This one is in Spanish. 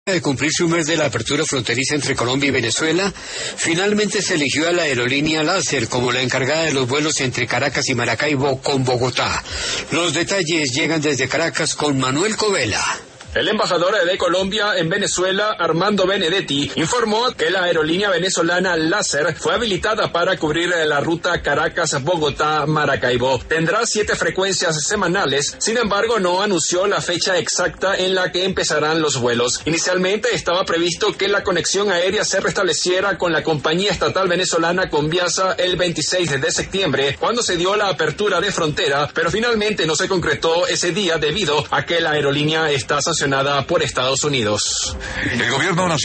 De cumplir su mes de la apertura fronteriza entre Colombia y Venezuela, finalmente se eligió a la aerolínea LASER como la encargada de los vuelos entre Caracas y Maracaibo con Bogotá. Los detalles llegan desde Caracas con Manuel Covela. El embajador de Colombia en Venezuela, Armando Benedetti, informó que la aerolínea venezolana LASER fue habilitada para cubrir la ruta Caracas-Bogotá-Maracaibo. Tendrá 7 frecuencias semanales, sin embargo no anunció la fecha exacta en la que empezarán los vuelos. Inicialmente estaba previsto que la conexión aérea se restableciera con la compañía estatal venezolana Conviasa el 26 de septiembre, cuando se dio la apertura de frontera, pero finalmente no se concretó ese día debido a que la aerolínea está sancionada por Estados Unidos. El gobierno nacional